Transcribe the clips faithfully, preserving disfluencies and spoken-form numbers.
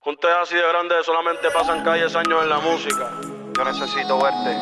Juntes así de grandes solamente pasan calles años en la música. Yo necesito verte.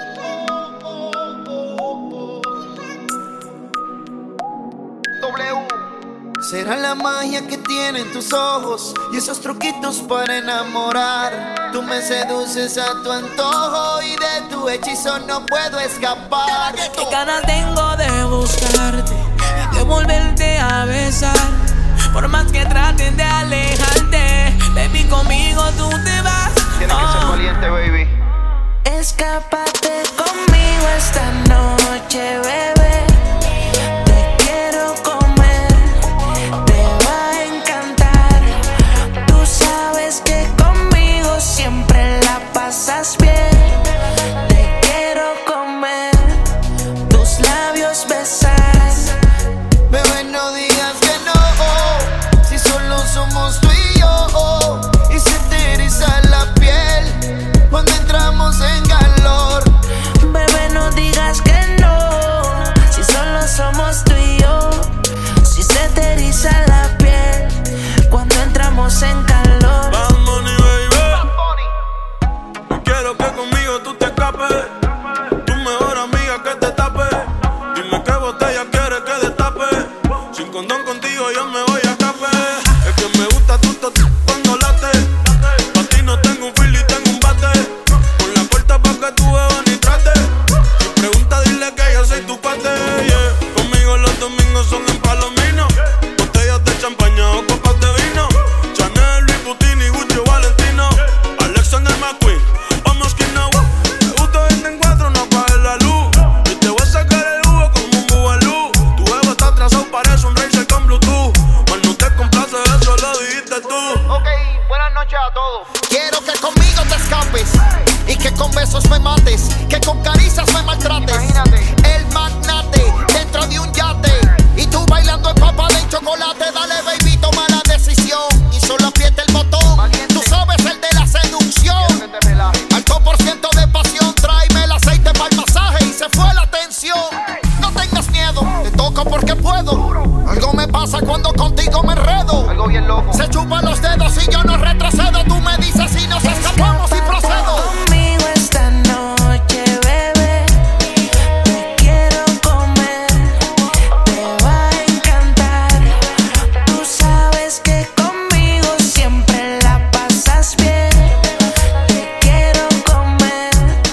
W. Será la magia que tienen tus ojos y esos truquitos para enamorar. Tú me seduces a tu antojo y de tu hechizo no puedo escapar. Qué ganas tengo de buscarte y de volverte a besar. Por más que traten de alejarte, baby, conmigo tú te vas. Tienes que ser valiente, baby. Escápate conmigo esta noche, bebé. Te quiero comer, te va a encantar. Tú sabes que conmigo siempre la pasas bien. Te quiero comer, tus labios besar. Bebé, no digas que no, si solo somos tú y yo. Y se te eriza la piel cuando entramos en calor. Bebé, no digas que no, si solo somos tú y yo. Si se te eriza la piel cuando entramos en calor. Bad Bunny, baby. No quiero que conmigo tú te escapes. Tu mejor amiga que te tape. Dime qué botella quieres que destape. Sin condón contigo yo me voy a escape. Es que me gusta tu tatu cuando late. Pa' ti no tengo un feel y tengo un bate. Con la puerta pa' que tú bebas ni trate. Si pregunta dile que yo soy tu pate, yeah. Conmigo los domingos son en Palomino. Botellas de champaña o copas de vino. Chanel, Louis Vuitton y Gucci Valentino. Alexander McQueen o Moschino. Me gusta verte en cuatro, no apagues la luz. Y te voy a sacar el jugo como un bubalú. Tu ego está atrasado, parece un racer con Bluetooth. Mas no te complace, eso lo dijiste tú. Ok, buenas noches a todos. Quiero que conmigo te escapes y que con besos me mates, que con caricias me maltrates. Imagínate. El magnate dentro de un yate y tú bailando empapada en chocolate. Dale, baby, toma la decisión y solo aprieta el botón. Valiente. Tú sabes el de la seducción. Quiero que te relajes. Alto por ciento de pasión, tráeme el aceite para el masaje y se fue la tensión. No tengas miedo, te toco porque puedo. Algo me pasa cuando contigo me enredo. Algo bien loco. Se chupan los dedos y yo no retrocedo. Tú me dices si nos escapamos y procedo. Conmigo esta noche, bebé. Te quiero comer, te va a encantar. Tú sabes que conmigo siempre la pasas bien. Te quiero comer,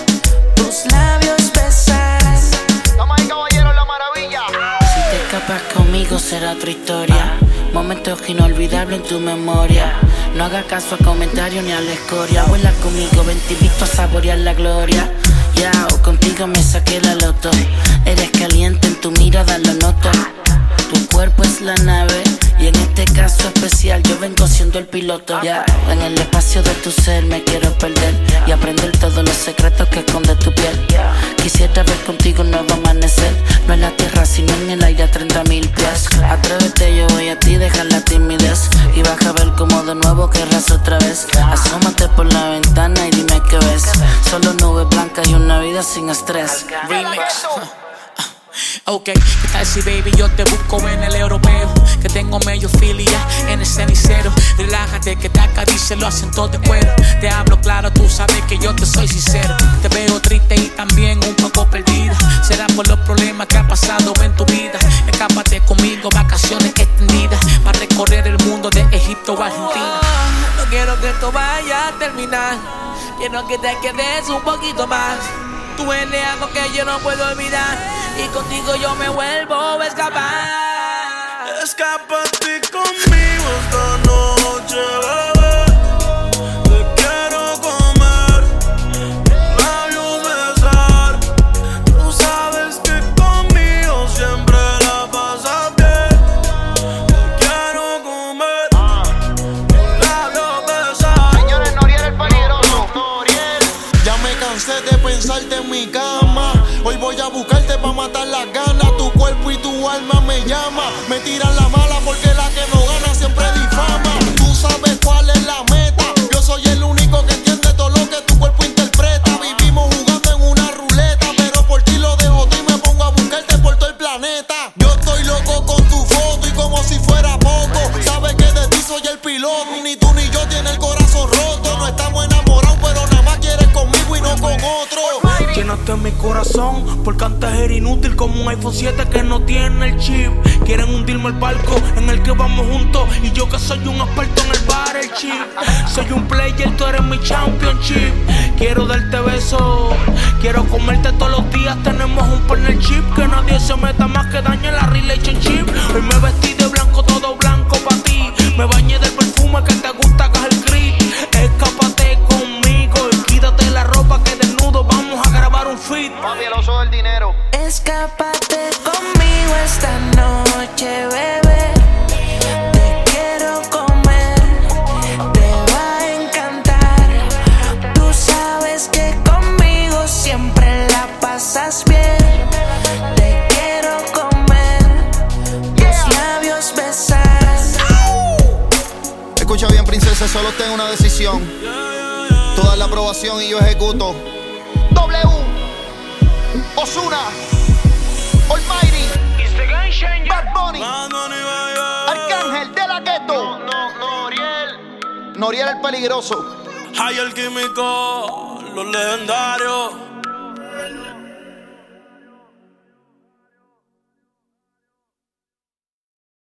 tus labios besar. Estamos ahí, caballeros, la maravilla. Si te escapas conmigo será otra historia. Momentos inolvidables en tu memoria. No hagas caso a comentarios ni a la escoria. Vuela conmigo, ven te invito a saborear la gloria. Ya, o contigo me saqué la loto. Eres caliente, en tu mirada lo noto. Tu cuerpo es la nave y en este caso especial yo vengo siendo el piloto. Ya, en el espacio de tu ser me quiero perder y aprender todos los secretos que esconde tu piel. Quisiera ver contigo un nuevo amanecer, no en la tierra sino en el aire a treinta mil pies. Atrévete, yo voy a ti, deja la timidez y vas a ver como de nuevo querrás otra vez. Asómate por la ventana y dime qué ves. Solo nubes blancas y una vida sin estrés. Remix. Ok, ¿qué tal si baby yo te busco en el europeo? Que tengo medio filia en el cenicero. Relájate que te acaricie los acentos de cuero. Te hablo claro, tú sabes que yo te soy sincero. Te veo triste y también un poco perdida. Será por los problemas que ha pasado en tu vida. Escápate conmigo, vacaciones extendidas para recorrer el mundo de Egipto a Argentina. No quiero que esto vaya a terminar. Quiero que te quedes un poquito más. Tú eres algo que yo no puedo olvidar y contigo yo me vuelvo a escapar. Escápate conmigo esta noche, bebé. Te quiero comer, labios besar. Tú sabes que conmigo siempre la pasas bien. Te quiero comer, labios besar. Señores, Noriel el peligroso. Noriel. Ya me cansé de pensarte en mi cama. Hoy voy a buscarte pa' matar las ganas. Tu cuerpo y tu alma me llama. Me tiran la mala porque la que no gana siempre difama. Tú sabes cuál es la meta. Yo soy el único que entiende todo lo que tu cuerpo interpreta. Vivimos jugando en una ruleta, pero por ti lo dejo todo y me pongo a buscarte por todo el planeta. Yo estoy loco con tu foto y como si fuera poco. Sabes que de ti soy el piloto. Ni tú ni yo tiene el corazón robaste mi corazón, porque antes era inútil como un iPhone siete que no tiene el chip. Quieren hundirme el barco en el que vamos juntos, y yo que soy un experto en el bar, el chip. Soy un player, tú eres mi championship. Quiero darte besos, quiero comerte todos los días. Tenemos un partnership, que nadie se meta más que dañe la relationship. Hoy me vestí de blanco, todo blanco pa' ti. Me bañé del perfume que te gusta, que es el gris. Escápate conmigo y quítate la ropa, que desnudo vamos a grabar un feed. Papi, el oso del dinero. Escápate conmigo esta noche, bebé. Te quiero comer, te va a encantar. Tú sabes que conmigo siempre la pasas bien. Te quiero comer, los labios besar. Escucha bien, princesa, solo tengo una decisión. Toda la aprobación y yo ejecuto. W. Ozuna. Almighty. Bad Bunny. Arcángel de la Ghetto. No, no, Noriel. Noriel el peligroso. Hay el químico, los legendarios.